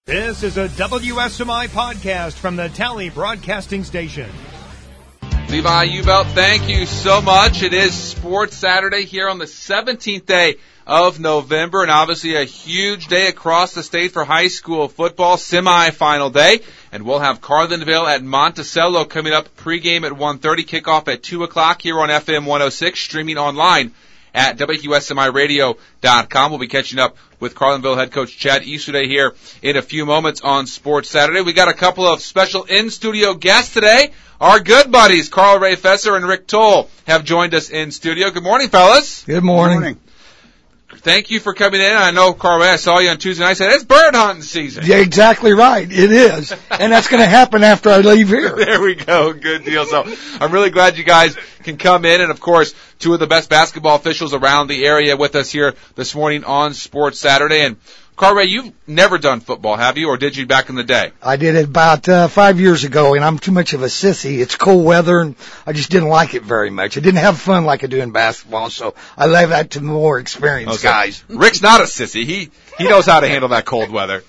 This is a WSMI podcast from the Tally Broadcasting Station. Levi Ubelt, thank you so much. It is Sports Saturday here on the 17th day of November, and obviously a huge day across the state for high school football, semifinal day. And we'll have Carlinville at Monticello coming up pregame at 1:30, kickoff at 2 o'clock here on FM 106, streaming online at WQSMIRadio.com. We'll be catching up with Carlinville head coach Chad Easterday here in a few moments on Sports Saturday. We got a couple of special in-studio guests today. Our good buddies, Carl Ray Fesser and Rick Toll, have joined us in studio. Good morning, fellas. Good morning. Thank you for coming in. I know, Carl Ray, I saw you on Tuesday night. I said, it's bird hunting season. Yeah, exactly right. It is. And that's going to happen after I leave here. There we go. Good deal. So I'm really glad you guys can come in. And, of course, two of the best basketball officials around the area with us here this morning on Sports Saturday. And, Carl Ray, you've never done football, have you, or did you back in the day? I did it about 5 years ago, and I'm too much of a sissy. It's cold weather, and I just didn't like it very much. I didn't have fun like I do in basketball, so I leave that to more experienced guys. Rick's not a sissy. He knows how to handle that cold weather.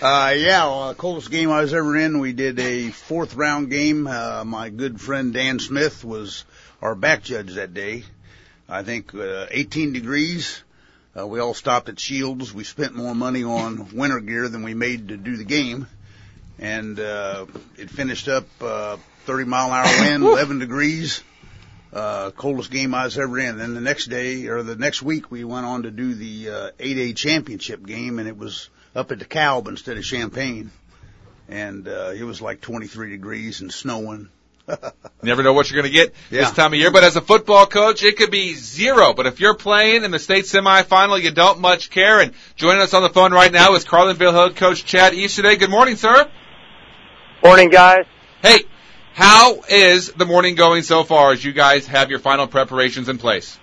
Coldest game I was ever in, we did a fourth-round game. My good friend Dan Smith was our back judge that day. I think 18 degrees. We all stopped at Shields. We spent more money on winter gear than we made to do the game. And it finished up 30-mile-an-hour wind, 11 degrees. Coldest game I was ever in. Then the next week, we went on to do the 8A championship game, and it was up at DeKalb instead of Champaign. And it was like 23 degrees and snowing. Never know what you're going to get this time of year. But as a football coach, it could be 0. But if you're playing in the state semifinal, you don't much care. And joining us on the phone right now is Carlinville head coach Chad Easterday. Good morning, sir. Morning, guys. Hey, how is the morning going so far as you guys have your final preparations in place?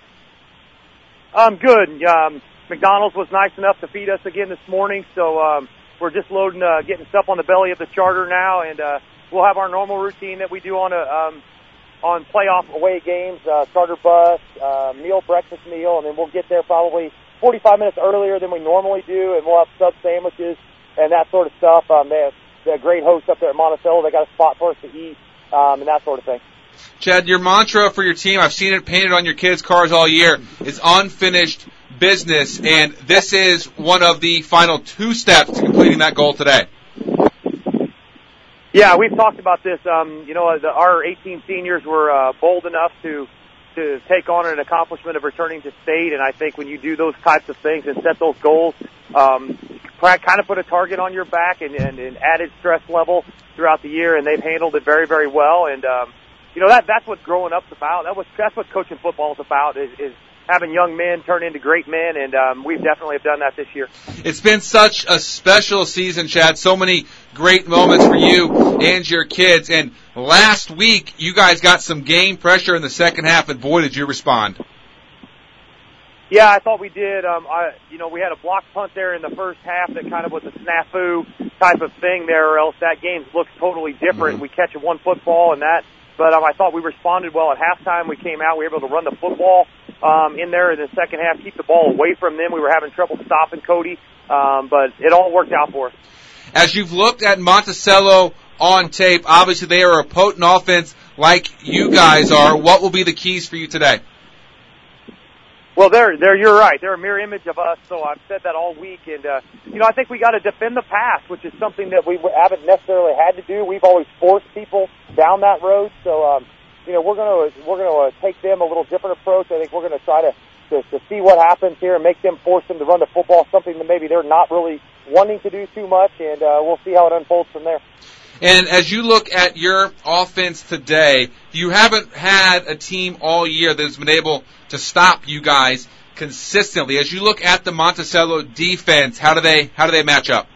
Good. McDonald's was nice enough to feed us again this morning, so we're just loading, getting stuff on the belly of the charter now, and we'll have our normal routine that we do on playoff away games, charter bus, breakfast meal, and then we'll get there probably 45 minutes earlier than we normally do, and we'll have sub sandwiches and that sort of stuff. They have great hosts up there at Monticello. They got a spot for us to eat, and that sort of thing. Chad, your mantra for your team, I've seen it painted on your kids' cars all year, is unfinished business, and this is one of the final 2 steps to completing that goal today. Yeah, we've talked about this. Our 18 seniors were bold enough to take on an accomplishment of returning to state, and I think when you do those types of things and set those goals, kind of put a target on your back and added stress level throughout the year, and they've handled it very, very well. And that's what growing up's about. That's what coaching football is about. Is having young men turn into great men, and we definitely have done that this year. It's been such a special season, Chad. So many great moments for you and your kids. And last week, you guys got some game pressure in the second half, and boy, did you respond. Yeah, I thought we did. We had a block punt there in the first half that kind of was a snafu type of thing there, or else that game looks totally different. Mm-hmm. We catch a 1 football and that. But I thought we responded well at halftime. We came out. We were able to run the football in there in the second half, keep the ball away from them. We were having trouble stopping Cody, but it all worked out for us. As you've looked at Monticello on tape, obviously they are a potent offense like you guys are. What will be the keys for you today? Well, you're right. They're a mirror image of us, so I've said that all week. And, I think we got to defend the pass, which is something that we haven't necessarily had to do. We've always forced people down that road. So, we're going to take them a little different approach. I think we're going to try to see what happens here and make them force them to run the football, something that maybe they're not really wanting to do too much, and we'll see how it unfolds from there. And as you look at your offense today, you haven't had a team all year that's been able to stop you guys consistently. As you look at the Monticello defense, how do they match up?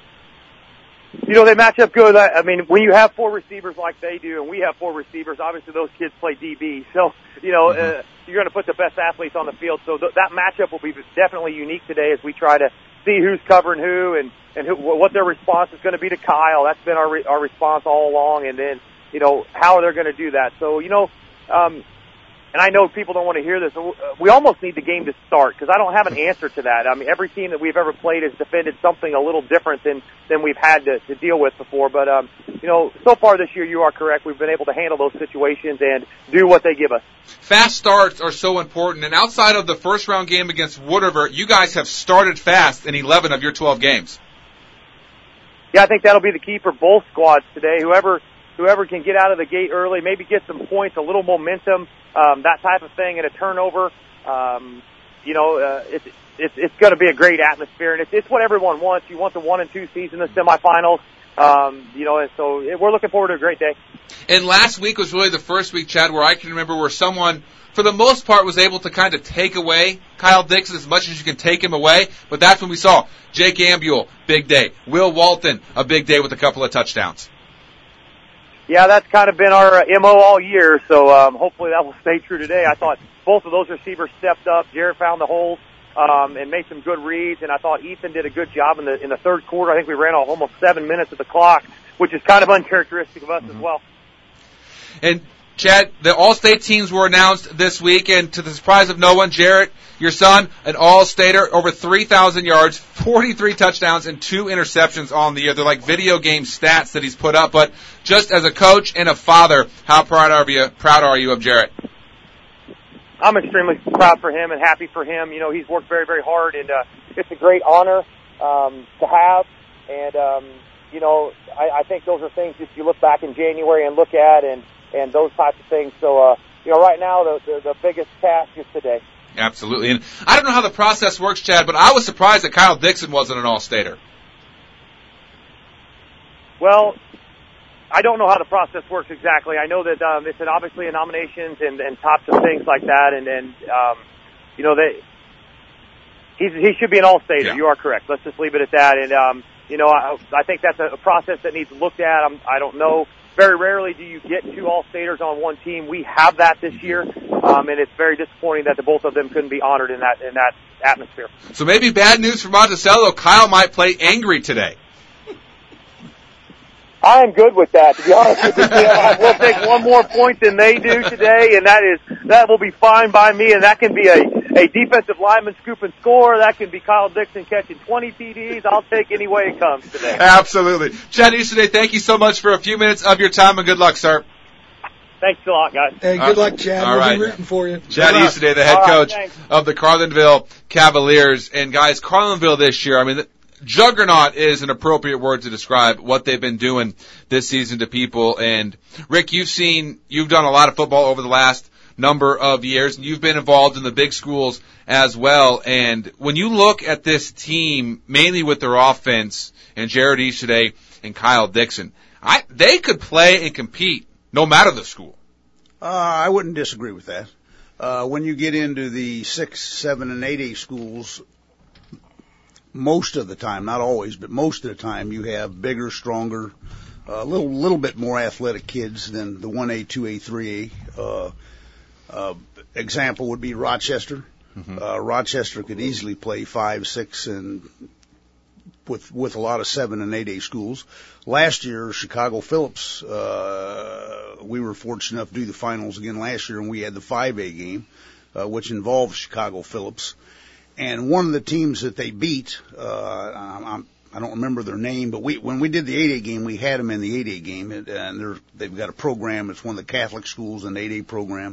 They match up good. I mean, when you have 4 receivers like they do, and we have 4 receivers, obviously those kids play DB. So, you're going to put the best athletes on the field. So that matchup will be definitely unique today as we try to see who's covering who and what their response is going to be to Kyle. That's been our response all along. And then, how are they going to do that? So, and I know people don't want to hear this, we almost need the game to start because I don't have an answer to that. I mean, every team that we've ever played has defended something a little different than we've had to deal with before. But, so far this year, you are correct. We've been able to handle those situations and do what they give us. Fast starts are so important, and outside of the first-round game against Wood River, you guys have started fast in 11 of your 12 games. Yeah, I think that'll be the key for both squads today. Whoever can get out of the gate early, maybe get some points, a little momentum, that type of thing, and a turnover. It's going to be a great atmosphere, and it's what everyone wants. You want the 1 and 2 seeds in the semifinals, and so we're looking forward to a great day. And last week was really the first week, Chad, where I can remember where someone, for the most part, was able to kind of take away Kyle Dixon as much as you can take him away. But that's when we saw Jake Ambuel, big day. Will Walton, a big day with a couple of touchdowns. Yeah, that's kind of been our MO all year, so hopefully that will stay true today. I thought both of those receivers stepped up. Jared found the holes and made some good reads, and I thought Ethan did a good job in the third quarter. I think we ran almost 7 minutes at the clock, which is kind of uncharacteristic of us as well. And Chad, the All-State teams were announced this week, and to the surprise of no one, Jarrett, your son, an All-Stater, over 3,000 yards, 43 touchdowns, and 2 interceptions on the year. They're like video game stats that he's put up, but just as a coach and a father, how proud are you of Jarrett? I'm extremely proud for him and happy for him. He's worked very, very hard, and it's a great honor to have. And, I think those are things that you look back in January and look at and those types of things. So, right now the biggest task is today. Absolutely. And I don't know how the process works, Chad, but I was surprised that Kyle Dixon wasn't an All-Stater. Well, I don't know how the process works exactly. I know that it's obviously a nominations and types of things like that, and he should be an All-Stater. Yeah. You are correct. Let's just leave it at that. And I think that's a process that needs looked at. I don't know. Very rarely do you get 2 All-Staters on one team. We have that this year, and it's very disappointing that the both of them couldn't be honored in that atmosphere. So maybe bad news for Monticello. Kyle might play angry today. I am good with that, to be honest with you. We'll take one more point than they do today, and that will be fine by me, and that can be a defensive lineman scoop and score. That can be Kyle Dixon catching 20 TDs. I'll take any way it comes today. Absolutely. Chad Easterday, thank you so much for a few minutes of your time, and good luck, sir. Thanks a lot, guys. Hey, good luck, Chad. All right. We'll be rooting for you. Chad Easterday, the head coach of the Carlinville Cavaliers. And, guys, Carlinville this year, I mean, juggernaut is an appropriate word to describe what they've been doing this season to people. And Rick, you've done a lot of football over the last number of years, and you've been involved in the big schools as well. And when you look at this team, mainly with their offense and Jared Easterday and Kyle Dixon, they could play and compete no matter the school. I wouldn't disagree with that. When you get into the 6, 7, and 8A schools, most of the time, not always, but most of the time, you have bigger, stronger, a little bit more athletic kids than the 1A, 2A, 3A. Example would be Rochester. Mm-hmm. Rochester could easily play 5, 6, and with a lot of 7 and 8A schools. Last year, Chicago Phillips, we were fortunate enough to do the finals again last year, and we had the 5A game, which involved Chicago Phillips. And one of the teams that they beat, I don't remember their name, but when we did the 8A game, we had them in the 8A game, and they've got a program. It's one of the Catholic schools, an 8A program.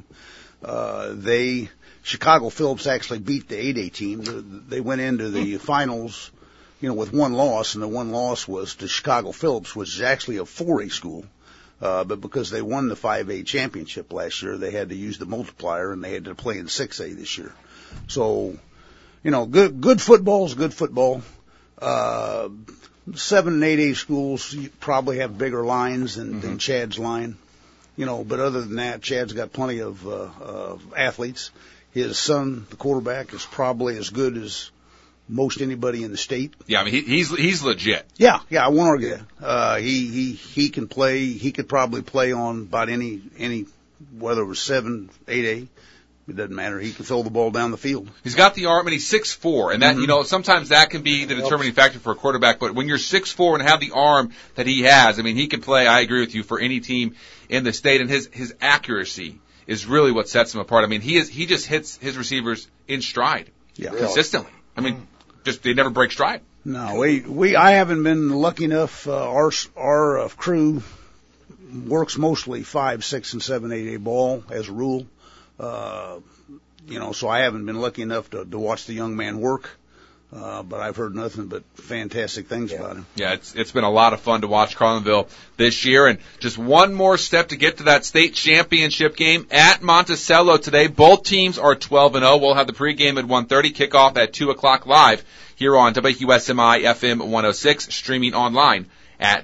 Chicago Phillips actually beat the 8A team. They went into the finals, with one loss, and the one loss was to Chicago Phillips, which is actually a 4A school. But because they won the 5A championship last year, they had to use the multiplier, and they had to play in 6A this year. So, good football is good football. 7 and 8A schools probably have bigger lines than Chad's line, but other than that, Chad's got plenty of athletes. His son, the quarterback, is probably as good as most anybody in the state. Yeah, I mean, he's legit. Yeah, I won't argue that. He can play. He could probably play on about any whether it was 7, 8A. It doesn't matter. He can throw the ball down the field. He's got the arm, and he's 6'4", and that sometimes that can be the determining factor for a quarterback. But when you're 6'4" and have the arm that he has, I mean, he can play. I agree with you, for any team in the state, and his accuracy is really what sets him apart. I mean, he just hits his receivers in stride consistently. I mean, just they never break stride. No, I haven't been lucky enough. Our crew works mostly 5, 6, and 7, 8A ball as a rule. So I haven't been lucky enough to watch the young man work. But I've heard nothing but fantastic things about him. Yeah, it's been a lot of fun to watch Carlinville this year. And just one more step to get to that state championship game at Monticello today. Both teams are 12-0. We'll have the pregame at 1:30, kickoff at 2 o'clock live here on WQSMI FM 106, streaming online at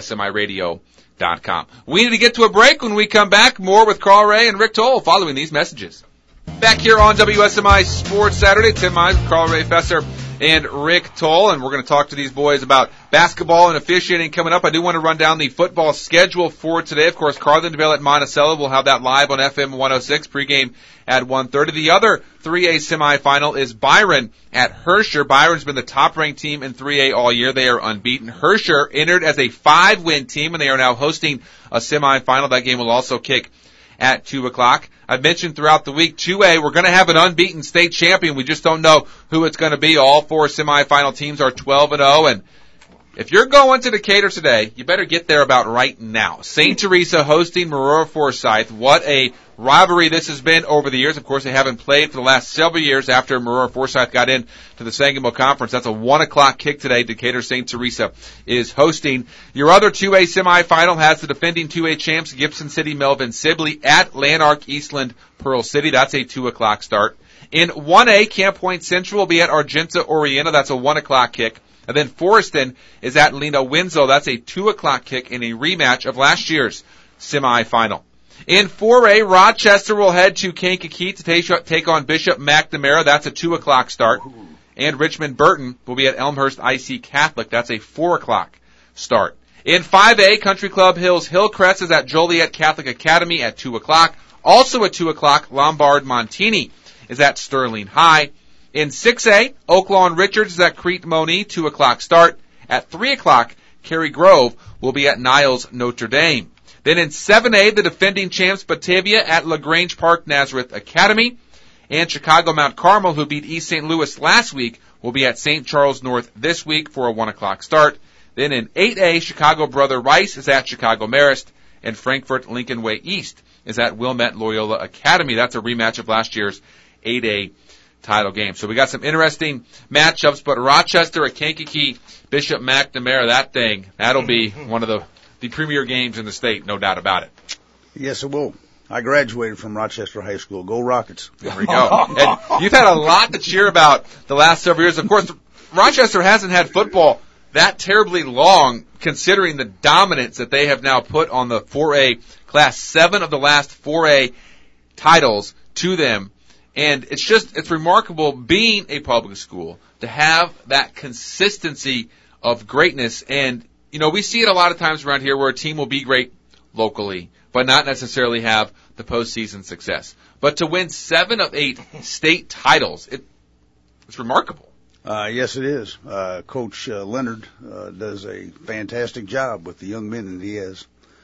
WQSMIRadio.com. We need to get to a break. When we come back, more with Carl Ray and Rick Toll following these messages. Back here on WSMI Sports Saturday, Tim Mize, Carl Ray Fesser, and Rick Toll, and we're going to talk to these boys about basketball and officiating coming up. I do want to run down the football schedule for today. Of course, Carlinville at Monticello. We'll have that live on FM 106, pregame at 1:30. The other 3A semifinal is Byron at Herscher. Byron's been the top-ranked team in 3A all year. They are unbeaten. Herscher entered as a 5-win team, and they are now hosting a semifinal. That game will also kick at 2 o'clock. I've mentioned throughout the week, 2A, we're going to have an unbeaten state champion. We just don't know who it's going to be. All 4 semifinal teams are 12-0, and if you're going to Decatur today, you better get there about right now. St. Teresa hosting Marora Forsyth. What a rivalry this has been over the years. Of course, they haven't played for the last several years after Marora Forsyth got in to the Sangamo Conference. That's a 1 o'clock kick today. Decatur St. Teresa is hosting. Your other 2A semifinal has the defending 2A champs, Gibson City Melvin Sibley at Lanark Eastland Pearl City. That's a 2 o'clock start. In 1A, Camp Point Central will be at Argenta Oriena. That's a 1 o'clock kick. And then Forreston is at Lena Winslow. That's a 2 o'clock kick in a rematch of last year's semifinal. In 4A, Rochester will head to Kankakee to take on Bishop McNamara. That's a 2 o'clock start. And Richmond Burton will be at Elmhurst IC Catholic. That's a 4 o'clock start. In 5A, Country Club Hills Hillcrest is at Joliet Catholic Academy at 2 o'clock. Also at 2 o'clock, Lombard Montini is at Sterling High. In 6A, Oaklawn Richards is at Crete Monee, 2 o'clock start. At 3 o'clock, Cary Grove will be at Niles Notre Dame. Then in 7A, the defending champs Batavia at LaGrange Park Nazareth Academy. And Chicago Mount Carmel, who beat East St. Louis last week, will be at St. Charles North this week for a 1 o'clock start. Then in 8A, Chicago Brother Rice is at Chicago Marist. And Frankfort Lincoln Way East is at Wilmette Loyola Academy. That's a rematch of last year's 8A title game. So we got some interesting matchups, but Rochester at Kankakee, Bishop McNamara, that'll be one of the premier games in the state, no doubt about it. Yes, it will. I graduated from Rochester High School. Go Rockets. There we go. And you've had a lot to cheer about the last several years. Of course, Rochester hasn't had football that terribly long, considering the dominance that they have now put on the 4A class. 7 of the last 4A titles to them. And it's remarkable being a public school to have that consistency of greatness. And, we see it a lot of times around here where a team will be great locally, but not necessarily have the postseason success. But to win 7 of 8 state titles, it's remarkable. Yes, it is. Coach Leonard does a fantastic job with the young men that he has.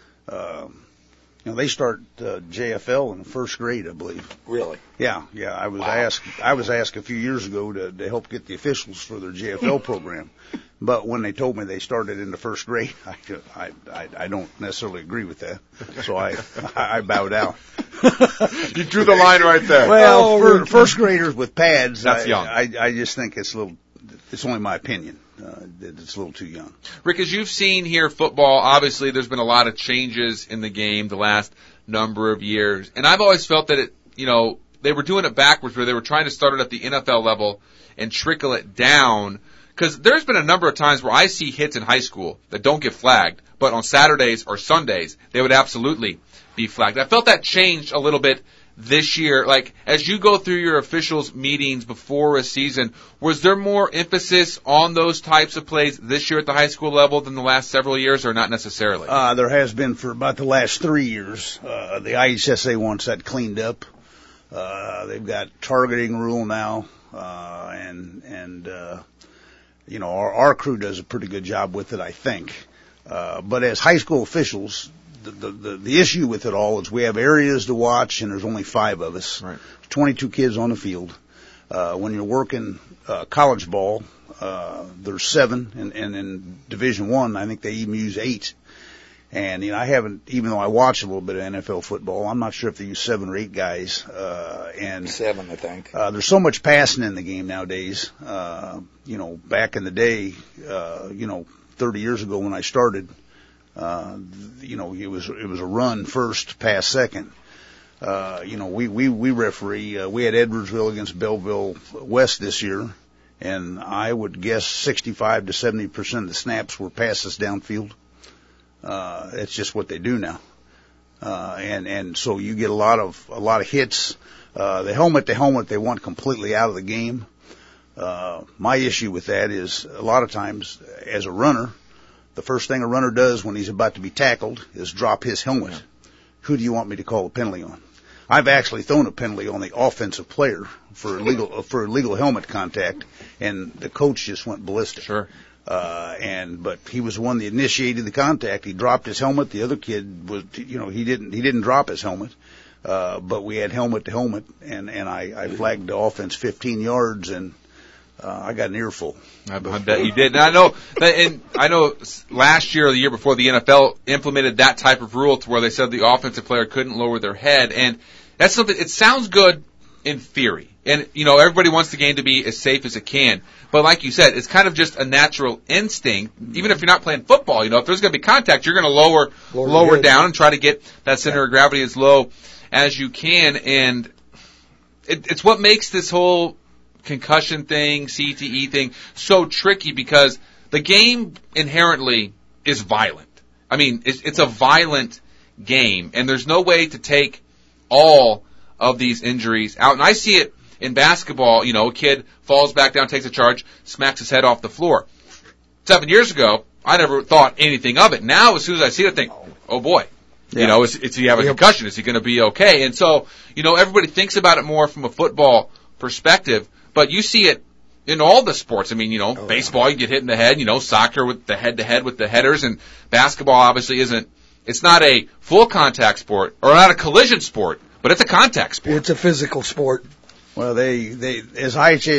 They start JFL in the first grade, I believe. Really? Yeah. I was asked a few years ago to help get the officials for their JFL program, but when they told me they started in the first grade, I don't necessarily agree with that. So I bowed out. You drew the line right there. Well, for first graders with pads, that's young. I just think it's a little. It's only my opinion. It's a little too young. Rick, as you've seen here football, obviously there's been a lot of changes in the game the last number of years. And I've always felt that they were doing it backwards, where they were trying to start it at the NFL level and trickle it down. Because there's been a number of times where I see hits in high school that don't get flagged, but on Saturdays or Sundays, they would absolutely be flagged. I felt that changed a little bit this year. Like, as you go through your officials' meetings before a season, was there more emphasis on those types of plays this year at the high school level than the last several years, or not necessarily? There has been for about the last 3 years. The IHSA wants that cleaned up. They've got targeting rule now, and our crew does a pretty good job with it, I think. But as high school officials, the issue with it all is we have areas to watch, and there's only 5 of us. Right. 22 kids on the field. When you're working college ball, there's 7, and in Division I think they even use 8. And, I haven't, even though I watch a little bit of NFL football, I'm not sure if they use 7 or 8 guys. And 7, I think. There's so much passing in the game nowadays. Back in the day, 30 years ago when I started, it was a run first, pass second. We referee, we had Edwardsville against Belleville West this year, and I would guess 65 to 70% of the snaps were passes downfield. It's just what they do now. And so you get a lot of hits. The helmet to helmet they want completely out of the game. My issue with that is a lot of times as a runner, the first thing a runner does when he's about to be tackled is drop his helmet. Yeah. Who do you want me to call a penalty on? I've actually thrown a penalty on the offensive player for illegal helmet contact, and the coach just went ballistic. Sure. But he was the one that initiated the contact. He dropped his helmet. The other kid was, he didn't drop his helmet. But we had helmet to helmet, and I flagged the offense 15 yards, and I got an earful. I bet you did. And I know last year or the year before the NFL implemented that type of rule to where they said the offensive player couldn't lower their head, and that's something. It sounds good in theory, and everybody wants the game to be as safe as it can. But like you said, it's kind of just a natural instinct. Even if you're not playing football, if there's going to be contact, you're going to lower down and try to get that center of gravity as low as you can. And it's what makes this whole concussion thing, CTE thing, so tricky because the game inherently is violent. I mean, it's a violent game, and there's no way to take all of these injuries out. And I see it in basketball. A kid falls back down, takes a charge, smacks his head off the floor. 7 years ago, I never thought anything of it. Now, as soon as I see it, I think, oh boy. Yeah. Is he have a concussion? Is he going to be okay? And so, everybody thinks about it more from a football perspective, but you see it in all the sports. I mean, baseball, you get hit in the head, soccer with the head-to-head with the headers, and basketball obviously it's not a full contact sport, or not a collision sport, but it's a contact sport. It's a physical sport. Well, they as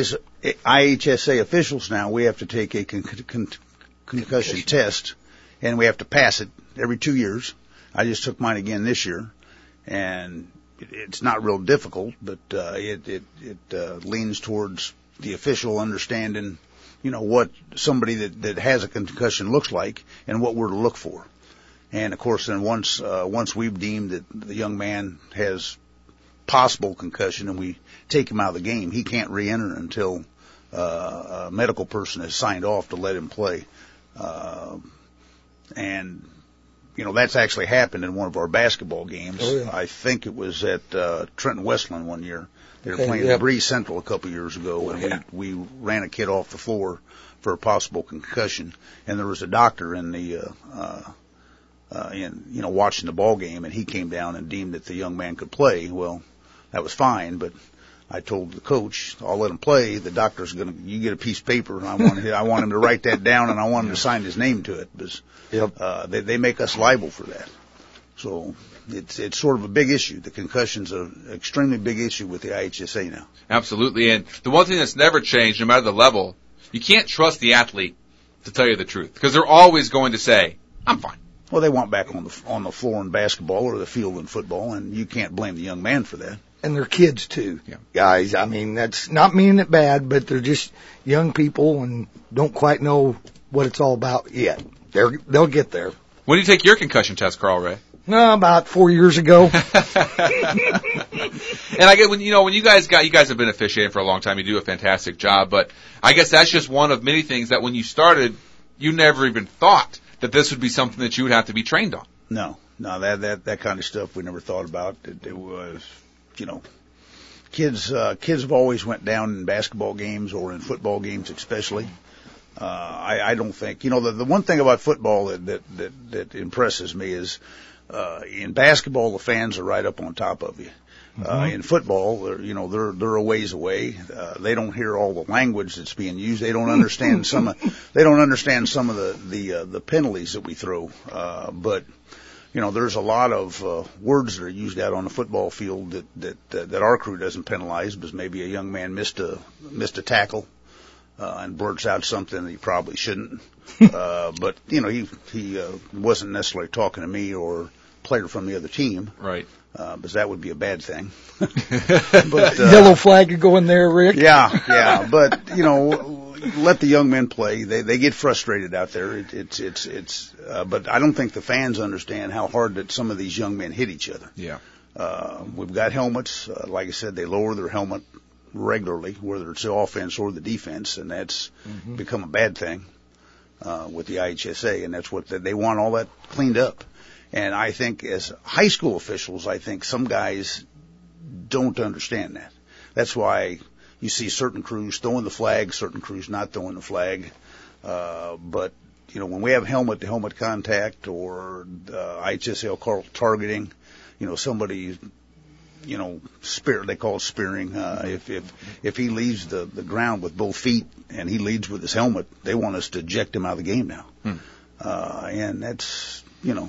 IHSA officials now, we have to take a concussion test, and we have to pass it every 2 years. I just took mine again this year, and it's not real difficult, but it leans towards the official understanding, what somebody that has a concussion looks like and what we're to look for. And of course, then once we've deemed that the young man has possible concussion and we take him out of the game, he can't re-enter until a medical person has signed off to let him play. And that's actually happened in one of our basketball games. Oh, yeah. I think it was at Trenton Westland one year. They were playing at Breeze Central a couple years ago, and we ran a kid off the floor for a possible concussion. And there was a doctor in the watching the ball game, and he came down and deemed that the young man could play. Well, that was fine, but I told the coach, I'll let him play. The doctor's you get a piece of paper, and I want him to write that down, and I want him to sign his name to it, because they make us liable for that. So it's sort of a big issue. The concussion's an extremely big issue with the IHSA now. Absolutely, and the one thing that's never changed, no matter the level, you can't trust the athlete to tell you the truth, because they're always going to say, I'm fine. Well, they want back on the floor in basketball or the field in football, and you can't blame the young man for that. And they're kids too, guys. I mean, that's not meaning it bad, but they're just young people and don't quite know what it's all about yet. They'll get there. When did you take your concussion test, Carl Ray? No, about 4 years ago. And I get when you guys have been officiating for a long time. You do a fantastic job, but I guess that's just one of many things that when you started, you never even thought that this would be something that you would have to be trained on. No, that kind of stuff we never thought about. It was, kids have always went down in basketball games or in football games especially. I don't think, the one thing about football that impresses me is, in basketball, the fans are right up on top of you. In football, they're a ways away. They don't hear all the language that's being used. They don't understand some of the penalties that we throw. But there's a lot of words that are used out on the football field that our crew doesn't penalize, because maybe a young man missed a tackle and blurts out something that he probably shouldn't. But he wasn't necessarily talking to me or player from the other team, right? Because that would be a bad thing. But yellow flag to go in there, Rick. Yeah. But let the young men play. They get frustrated out there. But I don't think the fans understand how hard that some of these young men hit each other. Yeah. We've got helmets. Like I said, they lower their helmet regularly, whether it's the offense or the defense, and that's become a bad thing with the IHSA, and that's what they want all that cleaned up. And I think as high school officials, I think some guys don't understand that. That's why you see certain crews throwing the flag, certain crews not throwing the flag. But when we have helmet-to-helmet contact or IHSA call targeting, somebody, they call it spearing. If he leaves the ground with both feet and he leads with his helmet, they want us to eject him out of the game now. And that's,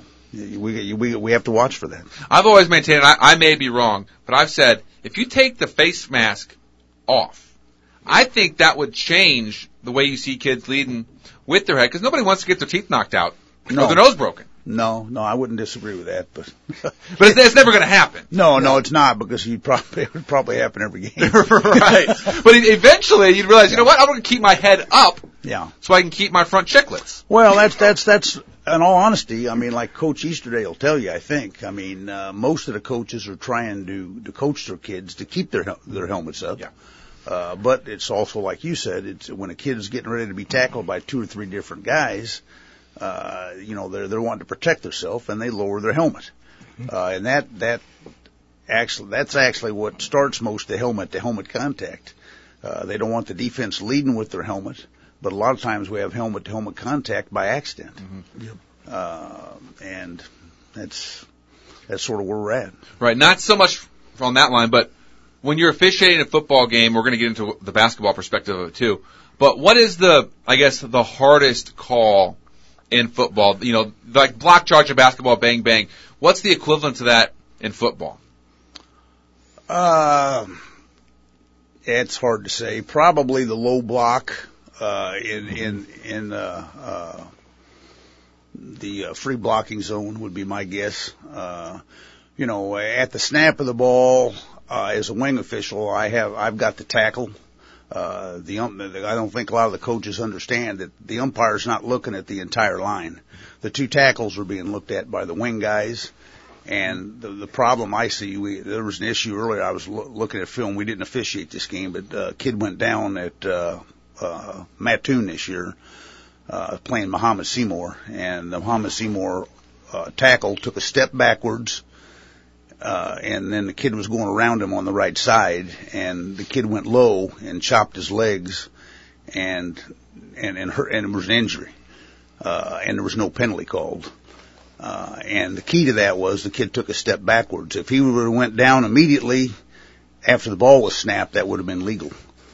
we have to watch for that. I've always maintained, I may be wrong, but I've said, if you take the face mask off, I think that would change the way you see kids leading with their head, because nobody wants to get their teeth knocked out or their nose broken. No, I wouldn't disagree with that, but but it's never going to happen. No, it's not, because it would probably happen every game. Right. But eventually you'd realize, I'm going to keep my head up, so I can keep my front chiclets. Well, that's in all honesty, like Coach Easterday will tell you, I think. Most of the coaches are trying to coach their kids to keep their helmets up. Yeah. But it's also, like you said, it's when a kid is getting ready to be tackled by 2 or 3 different guys, they're wanting to protect themselves, and they lower their helmet. And that's actually what starts most of the helmet-to-helmet contact. They don't want the defense leading with their helmet, but a lot of times we have helmet-to-helmet contact by accident. And that's sort of where we're at. Right. Not so much on that line, but when you're officiating a football game, we're going to get into the basketball perspective of it too. But what is the hardest call in football? Like block charge in basketball, bang, bang. What's the equivalent to that in football? It's hard to say. Probably the low block, in the free blocking zone would be my guess. At the snap of the ball, as a wing official, I've got the tackle. I don't think a lot of the coaches understand that the umpire's not looking at the entire line. The 2 tackles are being looked at by the wing guys. And the problem I see, there was an issue earlier. I was looking at film. We didn't officiate this game, but a kid went down at Mattoon this year, playing Muhammad Seymour, and the Muhammad Seymour tackle took a step backwards, and then the kid was going around him on the right side, and the kid went low and chopped his legs, and it was an injury, and there was no penalty called. And the key to that was the kid took a step backwards. If he would have went down immediately after the ball was snapped, that would have been legal.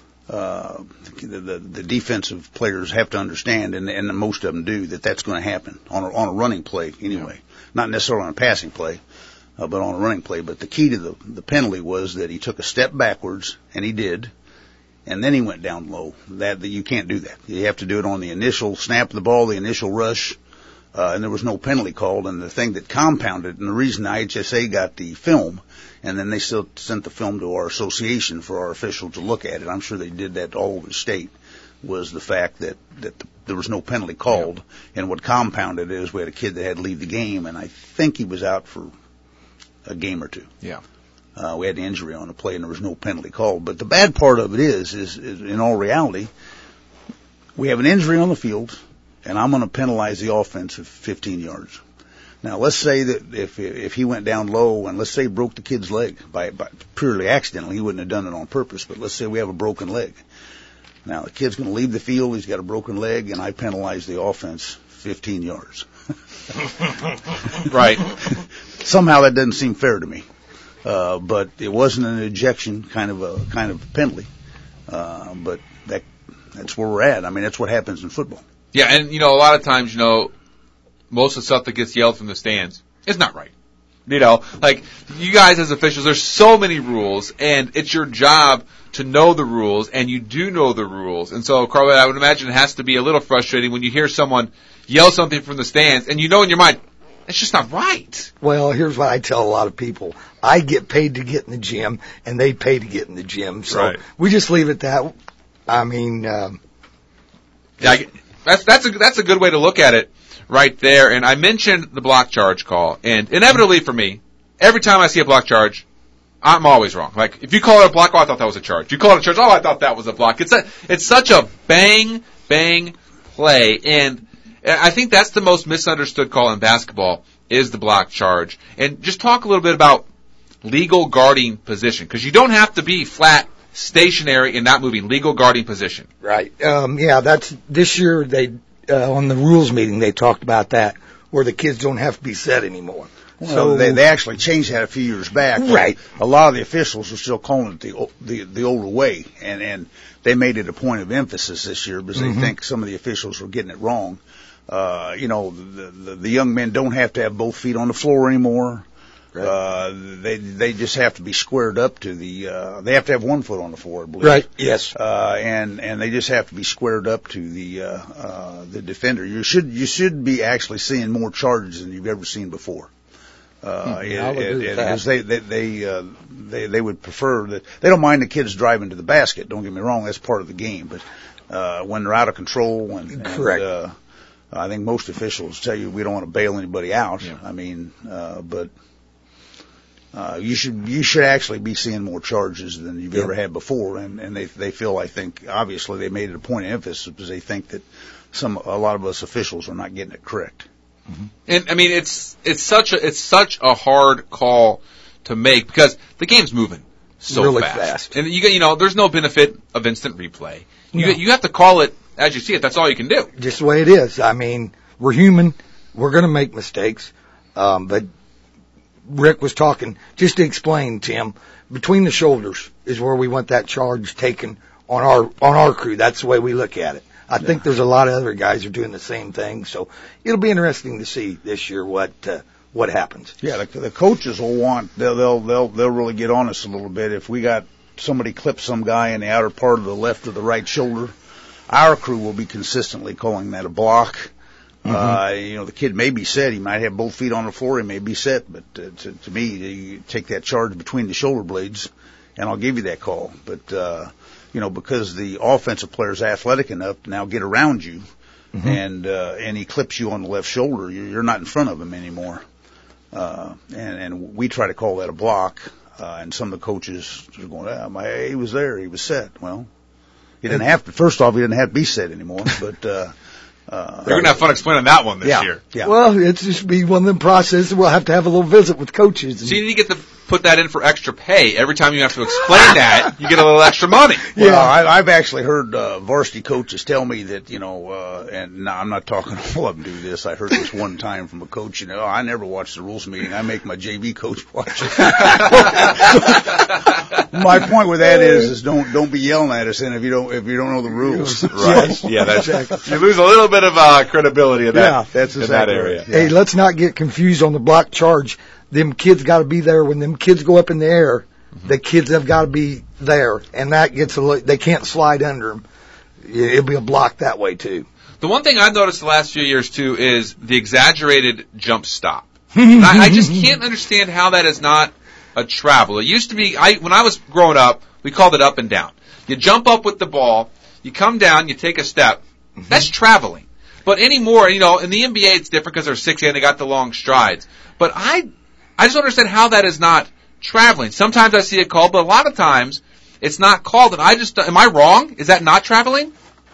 The defensive players have to understand, and most of them do, that's going to happen on a running play anyway. Not necessarily on a passing play, but on a running play. But the key to the penalty was that he took a step backwards, and he did, and then he went down low. That you can't do that. You have to do it on the initial snap of the ball, the initial rush. And there was no penalty called, and the thing that compounded, and the reason IHSA got the film, and then they still sent the film to our association for our officials to look at it, I'm sure they did that all over the state, was the fact that there was no penalty called, and what compounded it is we had a kid that had to leave the game, and I think he was out for a game or 2. Yeah. We had an injury on the play, and there was no penalty called. But the bad part of it is in all reality, we have an injury on the field, and I'm going to penalize the offense of 15 yards. Now, let's say that if he went down low and let's say broke the kid's leg by purely accidentally, he wouldn't have done it on purpose, but let's say we have a broken leg. Now, the kid's going to leave the field, he's got a broken leg, and I penalize the offense 15 yards. Right. Somehow that doesn't seem fair to me. But it wasn't an ejection kind of penalty. But that's where we're at. I mean, that's what happens in football. Yeah, and, a lot of times, most of the stuff that gets yelled from the stands is not right. You know, like, you guys as officials, there's so many rules, and it's your job to know the rules, and you do know the rules. And so, Carla, I would imagine it has to be a little frustrating when you hear someone yell something from the stands, and you know in your mind, it's just not right. Well, here's what I tell a lot of people. I get paid to get in the gym, and they pay to get in the gym. So we just leave it that. I mean, that's a good way to look at it right there. And I mentioned the block charge call, and inevitably for me, every time I see a block charge, I'm always wrong. Like, if you call it a block, oh, I thought that was a charge. You call it a charge, oh, I thought that was a block. It's such a bang play, and I think that's the most misunderstood call in basketball is the block charge. And just talk a little bit about legal guarding position, because you don't have to be flat, stationary, and not moving. Legal guarding position. Right. That's this year. They on the rules meeting they talked about that, where the kids don't have to be set anymore. Well, so they actually changed that a few years back. Right. A lot of the officials are still calling it the older way, and they made it a point of emphasis this year because they think some of the officials were getting it wrong. The young men don't have to have both feet on the floor anymore. Right. They just have to be squared up to they have to have 1 foot on the floor, I believe. Right. Yes. And they just have to be squared up to the defender. You should be actually seeing more charges than you've ever seen before. Because they would prefer that. They don't mind the kids driving to the basket. Don't get me wrong, that's part of the game. But when they're out of control correct. I think most officials tell you we don't want to bail anybody out. Yeah. I mean, but you should actually be seeing more charges than you've ever had before, and they feel, I think, obviously they made it a point of emphasis because they think that a lot of us officials are not getting it correct. Mm-hmm. And I mean, it's such a hard call to make because the game's moving so really fast. And there's no benefit of instant replay. You have to call it as you see it. That's all you can do. Just the way it is. I mean, we're human. We're going to make mistakes. But Rick was talking, just to explain, Tim, between the shoulders is where we want that charge taken on our crew. That's the way we look at it. I think there's a lot of other guys who are doing the same thing. So it'll be interesting to see this year what happens. Yeah, the coaches will they'll really get on us a little bit if we got somebody clip some guy in the outer part of the left or the right shoulder. Our crew will be consistently calling that a block. The kid may be set. He might have both feet on the floor. He may be set. But to me, you take that charge between the shoulder blades, and I'll give you that call. But, because the offensive player's athletic enough to now get around you, and he clips you on the left shoulder, you're not in front of him anymore. And we try to call that a block. And some of the coaches are going, he was there. He was set. Well, he didn't have to. First off, he didn't have to be set anymore. But they're going to have fun explaining that one this year. Yeah. Well, it's just be one of them processes. We'll have to have a little visit with coaches. So you need to get to put that in for extra pay. Every time you have to explain that, you get a little extra money. Well, I've actually heard varsity coaches tell me that, and I'm not talking all of them do this. I heard this one time from a coach, I never watch the rules meeting. I make my JV coach watch it. My point with that is don't be yelling at us if you don't know the rules. Right. Yeah, that's exactly. You lose a little bit of credibility in that. That's exactly in that area. Right. Hey, let's not get confused on the block charge. Them kids got to be there when them kids go up in the air. The kids have got to be there, and that gets they can't slide under them. It'll be a block that way too. The one thing I've noticed the last few years too is the exaggerated jump stop. I just can't understand how that is not a travel. It used to be when I was growing up, we called it up and down. You jump up with the ball, you come down, you take a step. That's traveling. But anymore, in the NBA it's different because they're 6'8" and they got the long strides. But I just don't understand how that is not traveling. Sometimes I see it called, but a lot of times it's not called. And am I wrong? Is that not traveling?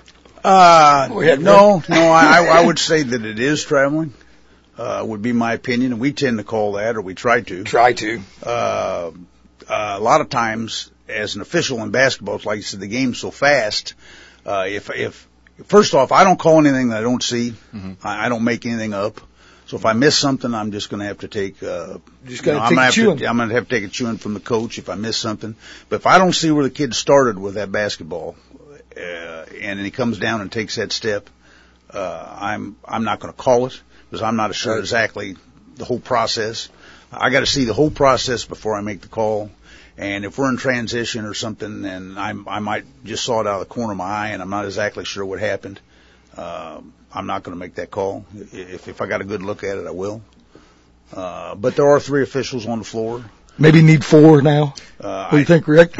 No. I would say that it is traveling. Would be my opinion, and we tend to call that, or we try to. A lot of times, as an official in basketball, it's like you said, the game's so fast. If first off, I don't call anything that I don't see. I don't make anything up. So if I miss something, I'm just going to have to take. I'm going to have to take a chewing from the coach if I miss something. But if I don't see where the kid started with that basketball, and he comes down and takes that step, I'm not going to call it because I'm not sure exactly the whole process. I got to see the whole process before I make the call. And if we're in transition or something, and I might just saw it out of the corner of my eye, and I'm not exactly sure what happened, I'm not going to make that call. If I got a good look at it, I will. But there are 3 officials on the floor. Maybe need 4 now. What do you think, Rick?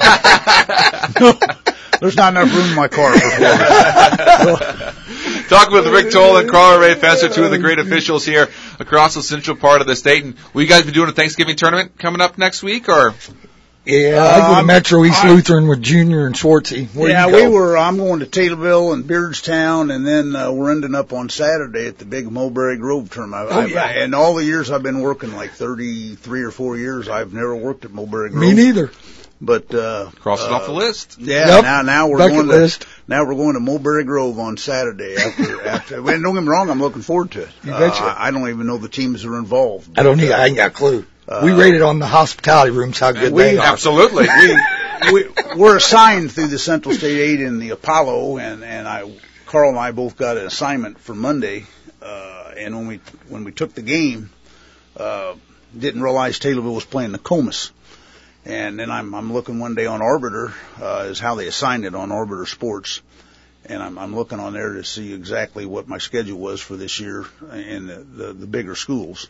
No, there's not enough room in my car for 4. Talking with Rick Toll and Carl Ray Fester, 2 of the great officials here across the central part of the state. And will you guys be doing a Thanksgiving tournament coming up next week, or? Yeah, I go to Metro East Lutheran with Junior and Schwartzy. I'm going to Taylorville and Beardstown, and then we're ending up on Saturday at the big Mulberry Grove tournament. And all the years I've been working, like 33 or 4 years, I've never worked at Mulberry Grove. Me neither. But cross it off the list. Yeah, yep. Now we're going to Mulberry Grove on Saturday. After. Well, don't get me wrong, I'm looking forward to it. You betcha. I don't even know the teams that are involved. I ain't got a clue. We rated on the hospitality rooms how good they are. Absolutely. We're assigned through the Central State 8 in the Apollo, and Carl and I both got an assignment for Monday. And when we took the game, didn't realize Taylorville was playing Nokomis. And then I'm looking one day on Arbiter, is how they assigned it on Arbiter Sports. And I'm looking on there to see exactly what my schedule was for this year in the bigger schools.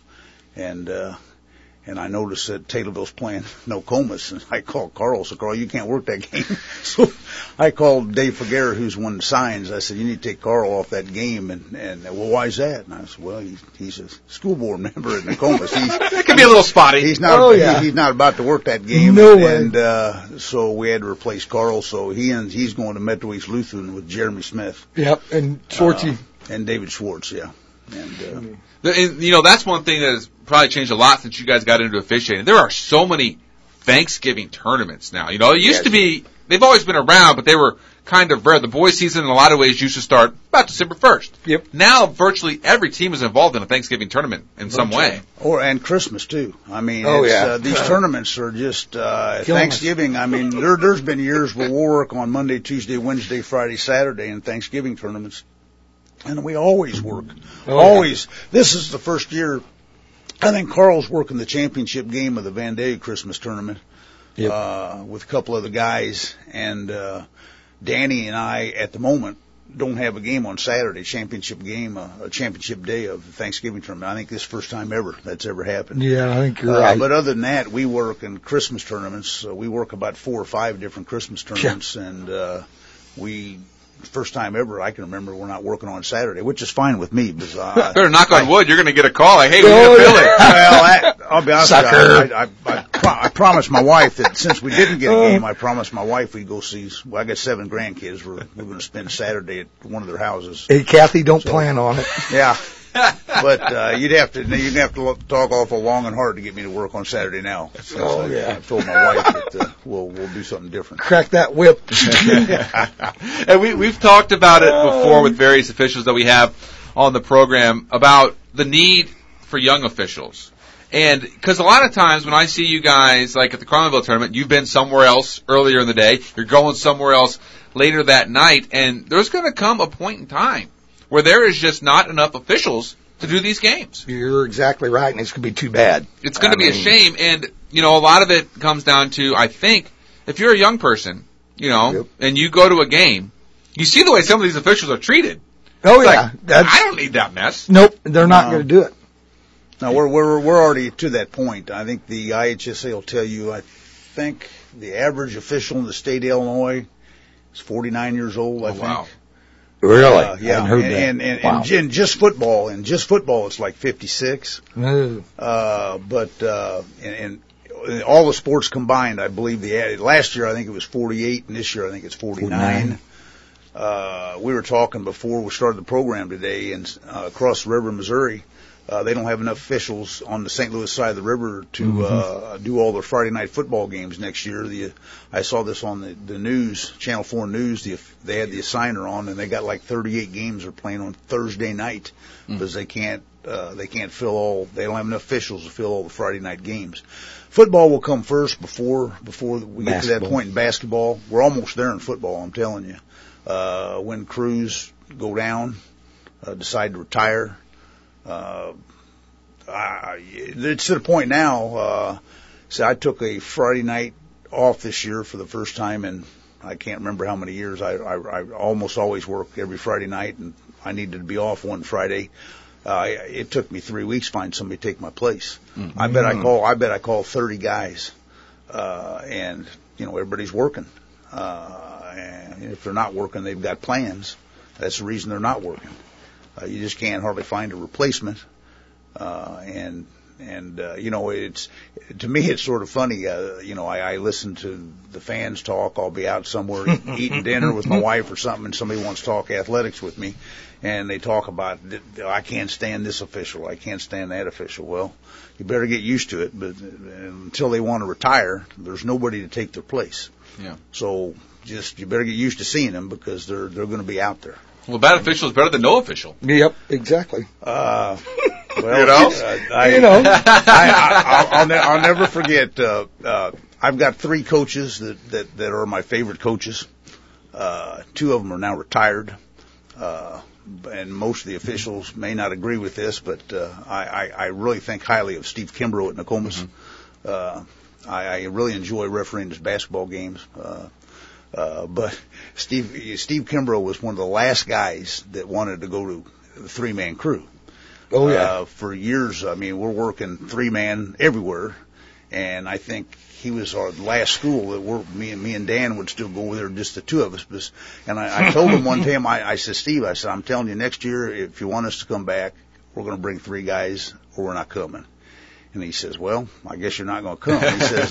And I noticed that Taylorville's playing Nokomis, and I called Carl. So, Carl, you can't work that game. So I called Dave Figuera, who's one of the signs. I said, you need to take Carl off that game. And well, why is that? And I said, well, he's a school board member at Nokomis. That can be a little spotty. He's not about to work that game. No way. And so we had to replace Carl. So he's going to Metro East Lutheran with Jeremy Smith. Yep, and Schwartzy. And David Schwartz, yeah. And that's one thing that has probably changed a lot since you guys got into officiating. There are so many Thanksgiving tournaments now. It used to be, they've always been around, but they were kind of rare. The boys' season in a lot of ways used to start about December 1st. Yep. Now virtually every team is involved in a Thanksgiving tournament in some way. And Christmas too. I mean, these tournaments are just, Thanksgiving. I mean, there's been years where we'll work on Monday, Tuesday, Wednesday, Friday, Saturday in Thanksgiving tournaments. And we always work. Always. This is the first year. I think Carl's working the championship game of the Vandalia Christmas tournament with a couple other guys. And Danny and I, at the moment, don't have a game on Saturday, championship game, a championship day of the Thanksgiving tournament. I think this is the first time ever that's ever happened. Yeah, I think you're right. But other than that, we work in Christmas tournaments. We work about 4 or 5 different Christmas tournaments. Yeah. And first time ever I can remember we're not working on Saturday, which is fine with me. Because, better knock on wood. You're going to get a call like, hey, we need a Billy. Well, I'll be honest with you. I promised my wife that since we didn't get a game, I promised my wife we'd go see. Well, I got 7 grandkids. We're going to spend Saturday at one of their houses. Hey, Kathy, don't plan on it. Yeah. But you'd have to talk awful long and hard to get me to work on Saturday now. So I've told my wife that we'll do something different. Crack that whip. And we've talked about it before with various officials that we have on the program about the need for young officials. And because a lot of times when I see you guys, like at the Carlinville tournament, you've been somewhere else earlier in the day, you're going somewhere else later that night, and there's going to come a point in time where there is just not enough officials to do these games. You're exactly right, and it's going to be too bad. It's going to be a shame, and, a lot of it comes down to, I think, if you're a young person, and you go to a game, you see the way some of these officials are treated. Oh, it's yeah. I don't need that mess. Nope, they're not going to do it. No, we're already to that point. I think the IHSA will tell you, I think the average official in the state of Illinois is 49 years old, I think. Wow. Really? Yeah. I heard that. And in just football, it's like 56. No. But all the sports combined, I believe last year I think it was 48, and this year I think it's 49. We were talking before we started the program today, and across the river in Missouri, they don't have enough officials on the St. Louis side of the river to do all their Friday night football games next year. I saw this on the news, Channel 4 News. They had the assigner on, and they got like 38 games they're playing on Thursday night because they can't fill all. They don't have enough officials to fill all the Friday night games. Football will come first before we get to that point in basketball. We're almost there in football, I'm telling you. When crews go down, decide to retire. it's to the point now. So I took a Friday night off this year for the first time in I can't remember how many years. I almost always work every Friday night, and I needed to be off one Friday. It took me 3 weeks to find somebody to take my place. Mm-hmm. I bet I call 30 guys, and everybody's working. And if they're not working, they've got plans. That's the reason they're not working. You just can't hardly find a replacement. It's to me it's sort of funny. I listen to the fans talk. I'll be out somewhere eating dinner with my wife or something, and somebody wants to talk athletics with me, and they talk about I can't stand this official, I can't stand that official. Well, you better get used to it. But until they want to retire, there's nobody to take their place. Yeah. So you better get used to seeing them because they're going to be out there. Well, bad official is better than no official. Yep, exactly. Well, I'll never forget. I've got 3 coaches that are my favorite coaches. 2 of them are now retired, and most of the officials may not agree with this, but I really think highly of Steve Kimbrough at Nokomis. Mm-hmm. I really enjoy refereeing his basketball games. But Steve Kimbrough was one of the last guys that wanted to go to the 3-man crew. Oh, yeah. For years, I mean, we're working 3-man everywhere, and I think he was our last school that me and Dan would still go there, just the 2 of us. And I told him one time, I said, Steve, I'm telling you, next year, if you want us to come back, we're going to bring 3 guys, or we're not coming. And he says, well, I guess you're not going to come. He says,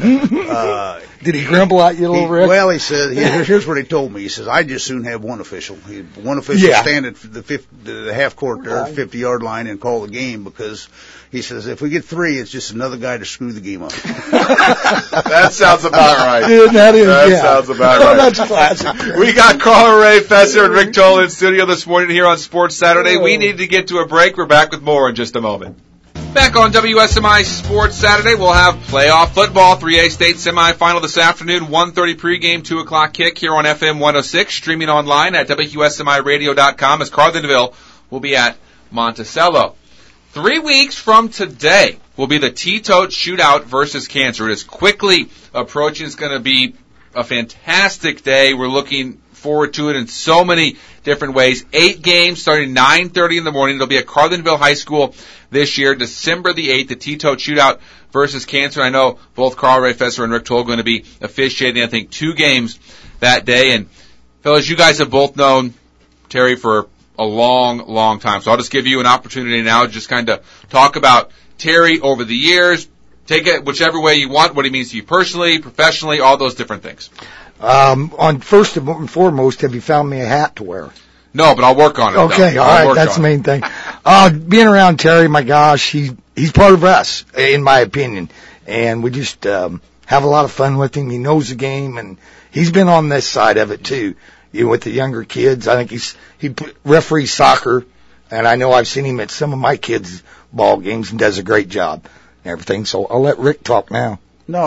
did he grumble at you a little bit? Well, he said, here's what he told me. He says, I'd just soon have one official. One official stand at the half court there, 50-yard line, and call the game, because he says, if we get 3, it's just another guy to screw the game up. That sounds about right. Dude, that sounds about right. That's classic. We got Carl Ray Fesser and Rick Toll in studio this morning here on Sports Saturday. We need to get to a break. We're back with more in just a moment. Back on WSMI Sports Saturday, we'll have playoff football, 3A state semifinal this afternoon, 1:30 pregame, 2 o'clock kick here on FM 106, streaming online at WSMIradio.com as Carlinville will be at Monticello. 3 weeks from today will be the T-Tote Shootout versus Cancer. It is quickly approaching. It's going to be a fantastic day. We're looking forward to it in so many different ways. 8 games starting 9:30 in the morning. It'll be at Carlinville High School this year, December the 8th, the T-Tote Shootout versus Cancer. I know both Carl Ray Fesser and Rick Toll are going to be officiating, I think, 2 games that day. And, fellas, you guys have both known Terry for a long, long time. So I'll just give you an opportunity now to just kind of talk about Terry over the years. Take it whichever way you want, what he means to you personally, professionally, all those different things. On first and foremost, have you found me a hat to wear? No, but I'll work on it. Okay, all right, that's the main thing. Being around Terry, my gosh, he's part of us, in my opinion, and we just have a lot of fun with him. He knows the game, and he's been on this side of it too. With the younger kids, I think he referees soccer, and I know I've seen him at some of my kids' ball games and does a great job and everything. So I'll let Rick talk now. No,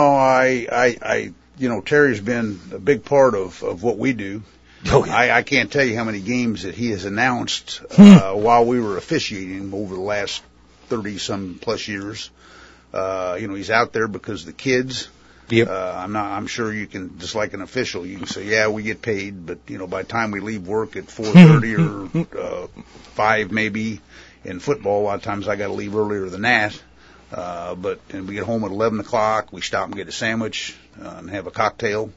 Terry's been a big part of what we do. Oh, yeah. I can't tell you how many games that he has announced while we were officiating over the last 30-some plus years. He's out there because of the kids. Yep. I'm sure you can, just like an official, you can say, yeah, we get paid, but by the time we leave work at 4:30 or 5 maybe, in football, a lot of times I got to leave earlier than that. And we get home at 11 o'clock, we stop and get a sandwich, and have a cocktail.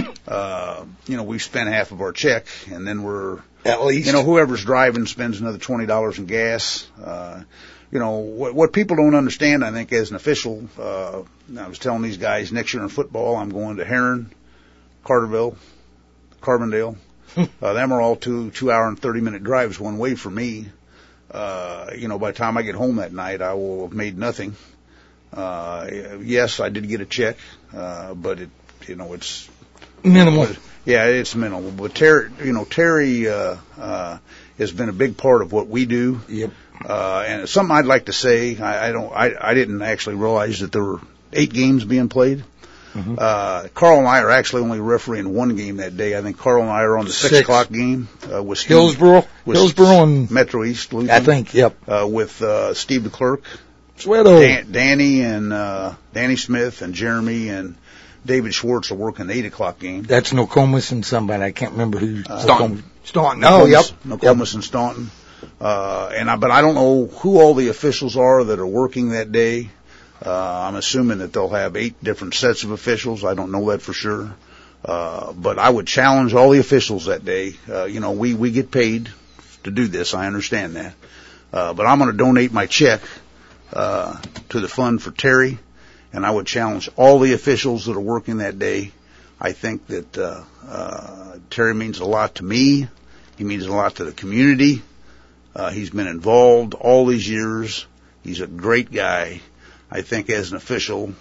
We spend half of our check, and then we're, at least, whoever's driving spends another $20 in gas. What people don't understand, I think, as an official, I was telling these guys next year in football, I'm going to Heron, Carterville, Carbondale. Them are all 2-hour and 30-minute drives one way for me. By the time I get home that night, I will have made nothing. Yes, I did get a check, but it's minimal. Yeah, it's minimal. But Terry has been a big part of what we do. Yep. And something I'd like to say, I didn't actually realize that there were 8 games being played. Mm-hmm. Carl and I are actually only refereeing 1 game that day. I think Carl and I are on the 6 o'clock game, with Steve, Hillsboro and Metro East, Lutheran, I think, yep. With, Steve the clerk, Danny and Danny Smith and Jeremy and David Schwartz are working the 8 o'clock game. That's Nokomis and somebody. I can't remember who. Staunton. Staunton. Oh, yep. Nokomis and Staunton. But I don't know who all the officials are that are working that day. I'm assuming that they'll have 8 different sets of officials. I don't know that for sure. But I would challenge all the officials that day. We get paid to do this. I understand that. But I'm going to donate my check to the fund for Terry, and I would challenge all the officials that are working that day. I think that Terry means a lot to me. He means a lot to the community. He's been involved all these years. He's a great guy. I think as an official,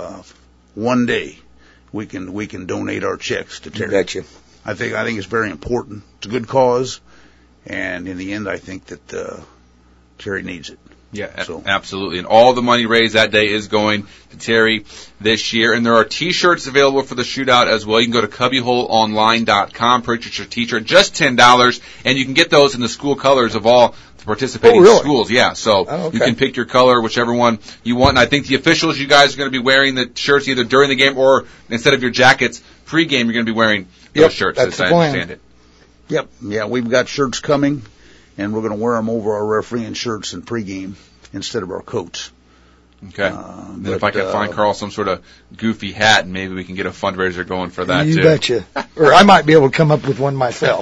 one day we can donate our checks to Terry. Betcha. I think it's very important. It's a good cause, and in the end, I think that Terry needs it. Yeah, absolutely. And all the money raised that day is going to Terry this year. And there are T-shirts available for the shootout as well. You can go to cubbyholeonline.com, purchase your T-shirt, just $10, and you can get those in the school colors of all the participating schools. Yeah, so you can pick your color, whichever one you want. And I think the officials, you guys are going to be wearing the shirts either during the game or instead of your jackets pre-game, you're going to be wearing those shirts, that's as I understand it. Yep. Yeah, we've got shirts coming, and we're going to wear them over our refereeing shirts in pregame instead of our coats. Okay. Then if I can find Carl some sort of goofy hat, and maybe we can get a fundraiser going for that, too. You betcha. Or I might be able to come up with one myself.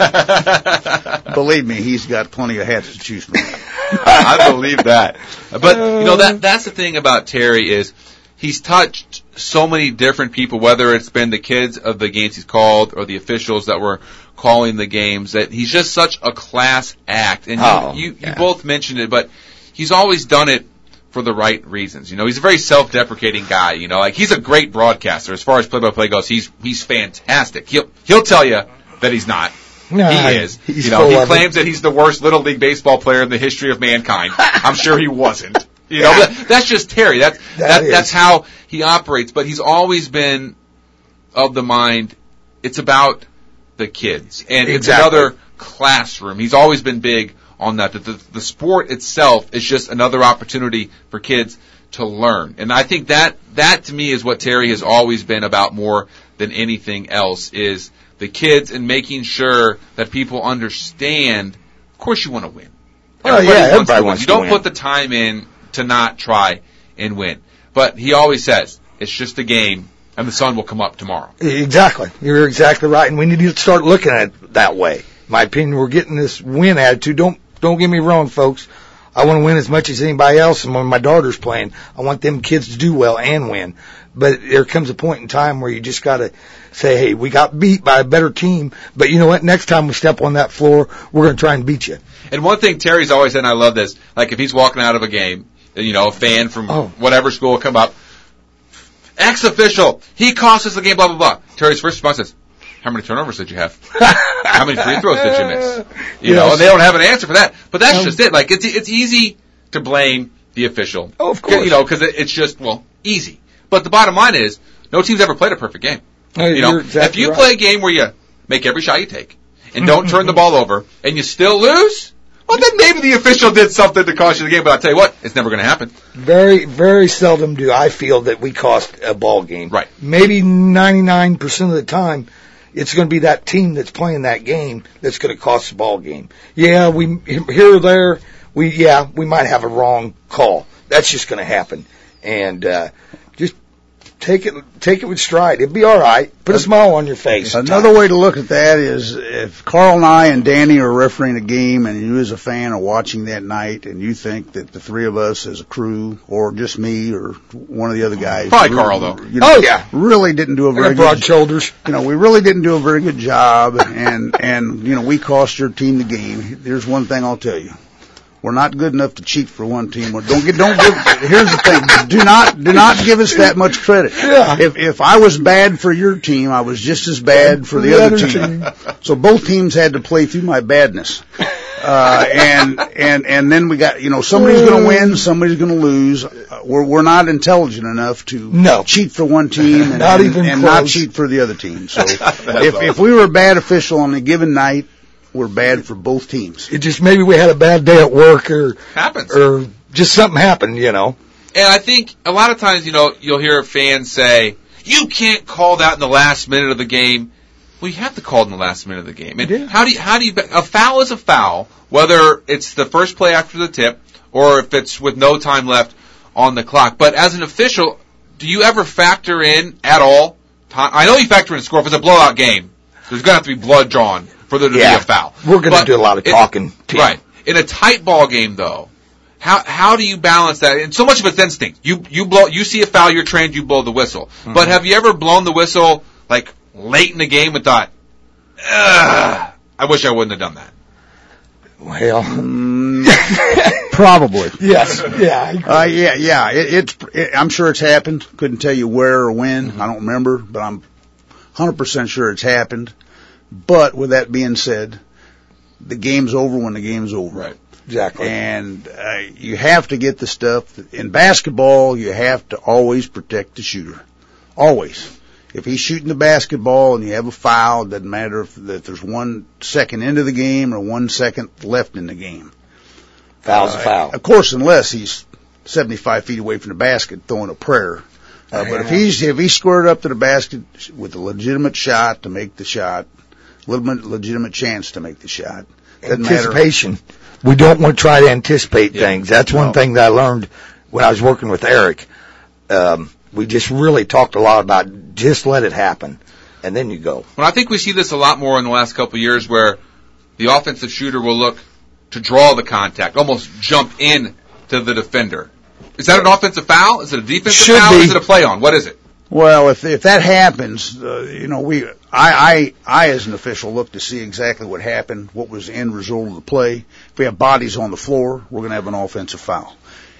Believe me, he's got plenty of hats to choose from. I believe that. But, that's the thing about Terry is he's touched so many different people, whether it's been the kids of the games he's called or the officials that were calling the games, that he's just such a class act. And you both mentioned it, but he's always done it for the right reasons. He's a very self-deprecating guy. He's a great broadcaster as far as play-by-play goes. He's fantastic. He'll tell you that he's not. No, he is. He claims that he's the worst Little League baseball player in the history of mankind. I'm sure he wasn't. But that's just Terry. That's how he operates. But he's always been of the mind, it's about the kids. And it's another classroom. He's always been big on that. The sport itself is just another opportunity for kids to learn. And I think that to me is what Terry has always been about more than anything else, is the kids and making sure that people understand, of course you want to win. Everybody wants to win. You don't put the time in to not try and win. But he always says, it's just a game, and the sun will come up tomorrow. Exactly. You're exactly right. And we need to start looking at it that way. In my opinion, we're getting this win attitude. Don't get me wrong, folks. I want to win as much as anybody else, and when my daughter's playing, I want them kids to do well and win. But there comes a point in time where you just got to say, hey, we got beat by a better team, but you know what? Next time we step on that floor, we're going to try and beat you. And one thing Terry's always said, and I love this, like if he's walking out of a game, a fan from whatever school will come up, ex-official, he cost us the game, blah, blah, blah. Terry's first response is, how many turnovers did you have? How many free throws did you miss? And they don't have an answer for that. But that's just it. Like, it's easy to blame the official. Oh, of course. Because it's just, easy. But the bottom line is, no team's ever played a perfect game. Exactly if you play a game where you make every shot you take and don't turn the ball over and you still lose, well, then maybe the official did something to cost you the game. But I'll tell you what, it's never going to happen. Very, very seldom do I feel that we cost a ball game. Right. Maybe 99% of the time, it's going to be that team that's playing that game that's going to cost the ball game. Yeah, we here or there, we might have a wrong call. That's just going to happen. And just take it with stride. It'll be all right. Put a smile on your face. Another way to look at that is if Carl and I and Danny are refereeing a game and you as a fan are watching that night and you think that the three of us as a crew or just me or one of the other guys. Probably Carl, though. Really didn't do a very good broad shoulders. We really didn't do a very good job and we cost your team the game. There's one thing I'll tell you. We're not good enough to cheat for one team. Here's the thing. Do not give us that much credit. Yeah. If I was bad for your team, I was just as bad for the other team. So both teams had to play through my badness. And then we got, somebody's going to win, somebody's going to lose. We're not intelligent enough to cheat for one team and not cheat for the other team. So if we were a bad official on a given night, we're bad for both teams. It just maybe we had a bad day at work or happens, or just something happened, And I think a lot of times, you'll hear fans say, you can't call that in the last minute of the game. Well, you have to call it in the last minute of the game. And how do you, a foul is a foul, whether it's the first play after the tip or if it's with no time left on the clock. But as an official, do you ever factor in at all? I know you factor in score. If it's a blowout game, there's going to have to be blood drawn for there to be a foul. We're going to do a lot of talking. Right. In a tight ball game, though, how do you balance that? And so much of it's instinct. You see a foul, you're trained, you blow the whistle. Mm-hmm. But have you ever blown the whistle like late in the game and thought, I wish I wouldn't have done that? Well, probably. Yes. Yeah. I'm sure it's happened. Couldn't tell you where or when. Mm-hmm. I don't remember, but I'm 100% sure it's happened. But with that being said, the game's over when the game's over. Right. Exactly. And you have to get the stuff. In basketball, you have to always protect the shooter. Always. If he's shooting the basketball and you have a foul, it doesn't matter if there's 1 second into the game or 1 second left in the game. Foul's a foul. Of course, unless he's 75 feet away from the basket throwing a prayer. But if he's squared up to the basket with a legitimate shot to make the shot, legitimate chance to make the shot. Anticipation. We don't want to try to anticipate things. That's one thing that I learned when I was working with Eric. We just really talked a lot about just let it happen, and then you go. Well, I think we see this a lot more in the last couple of years where the offensive shooter will look to draw the contact, almost jump in to the defender. Is that an offensive foul? Is it a defensive foul? Or is it a play on? What is it? Well, if that happens, I as an official look to see exactly what happened, what was the end result of the play. If we have bodies on the floor, we're going to have an offensive foul.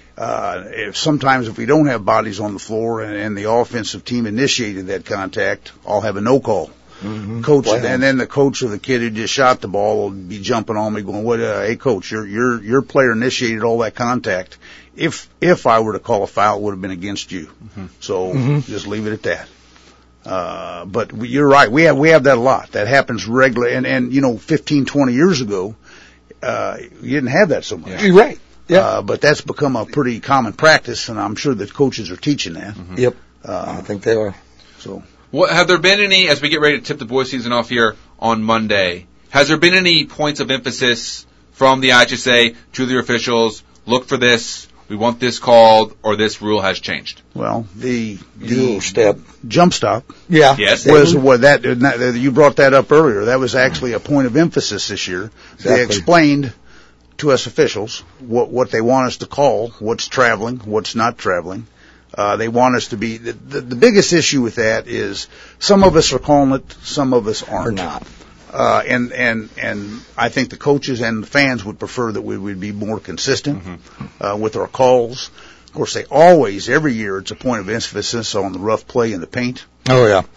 If we don't have bodies on the floor and the offensive team initiated that contact, I'll have a no call. Mm-hmm. Coach, and then the coach of the kid who just shot the ball will be jumping on me going, "What? Hey, coach, your player initiated all that contact. If I were to call a foul, it would have been against you. Mm-hmm. So just leave it at that." But you're right. We have that a lot. That happens regularly. And 15, 20 years ago, you didn't have that so much. Yeah. You're right. Yeah. But that's become a pretty common practice, and I'm sure that coaches are teaching that. Mm-hmm. Yep. I think they are. So, have there been any, as we get ready to tip the boys' season off here on Monday, has there been any points of emphasis from the IHSA to their officials, look for this, we want this called, or this rule has changed? Well, the step jump stop. Yeah. Yes. Was you brought that up earlier. That was actually a point of emphasis this year. Exactly. They explained to us officials what they want us to call, what's traveling, what's not traveling. They want us to be, the biggest issue with that is some of us are calling it, some of us aren't. Or not. And I think the coaches and the fans would prefer that we would be more consistent, with our calls. Of course, every year it's a point of emphasis on the rough play and the paint. Oh, yeah.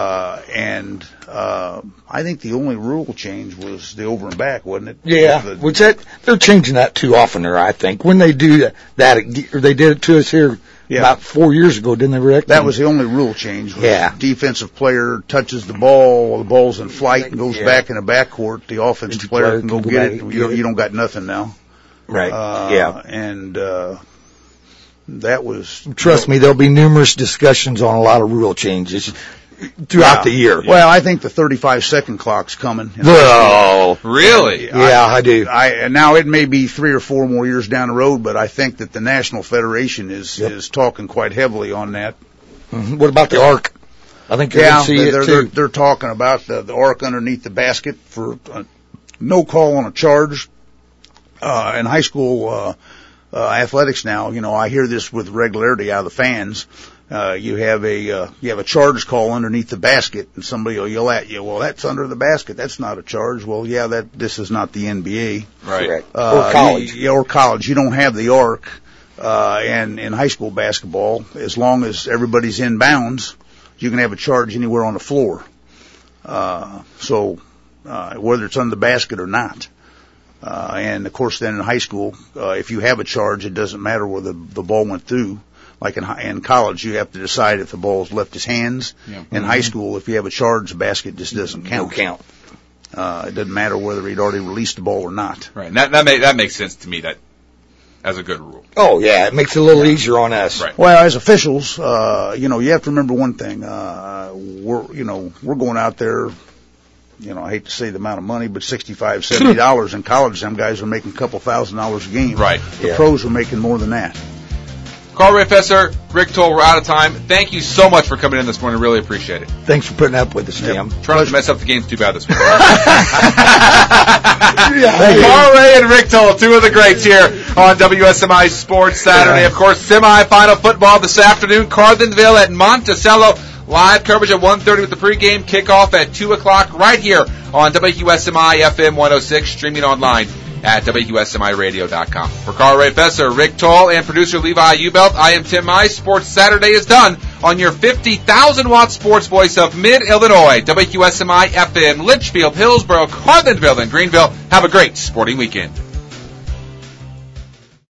I think the only rule change was the over and back, wasn't it? Yeah. They're changing that too often there, I think. When they do that, or they did it to us here about 4 years ago, didn't they, Rick? That was the only rule change. Defensive player touches the ball's in flight and goes back in the backcourt. The offensive player can go get it. You don't got nothing now. Right. And that was... Trust me, there'll be numerous discussions on a lot of rule changes throughout the year. Well, I think the 35-second clock's coming. Oh, really? Yeah, I do. Now it may be 3 or 4 more years down the road, but I think that the National Federation is talking quite heavily on that. Mm-hmm. What about the arc? I think you're going to see it too. They're talking about the arc underneath the basket for no call on a charge. In high school athletics now, I hear this with regularity out of the fans. You have a charge call underneath the basket, and somebody will yell at you, "Well, that's under the basket. That's not a charge." Well, this is not the NBA, right? Or college, or college. You don't have the arc, and in high school basketball, as long as everybody's in bounds, you can have a charge anywhere on the floor. So whether it's under the basket or not. And of course, then in high school, if you have a charge, it doesn't matter where the ball went through. Like in college, you have to decide if the ball's left his hands. Yeah. In high school, if you have a charge, the basket just doesn't count. No count. It doesn't matter whether he'd already released the ball or not. Right. And that makes sense to me. That as a good rule. Oh, yeah, it makes it a little easier on us. Right. Well, as officials, you have to remember one thing. We're going out there, I hate to say the amount of money, but $65, $70 in college. Some guys are making a couple $1,000s a game. Right. The pros are making more than that. Carl Ray Fesser, Rick Toll, we're out of time. Thank you so much for coming in this morning. Really appreciate it. Thanks for putting up with us, Tim. Trying not to mess up the games too bad this morning. Yeah. Carl Ray and Rick Toll, two of the greats here on WSMI Sports Saturday. Of course, semifinal football this afternoon. Carlinville at Monticello. Live coverage at 1:30 with the pregame kickoff at 2 o'clock right here on WSMI FM 106, streaming online at WSMIRadio.com. For Carl Ray Fesser, Rick Toll, and producer Levi Ubelt, I am Tim Mize. Sports Saturday is done on your 50,000-watt sports voice of Mid-Illinois, WSMI FM, Litchfield, Hillsboro, Carlinville, and Greenville. Have a great sporting weekend.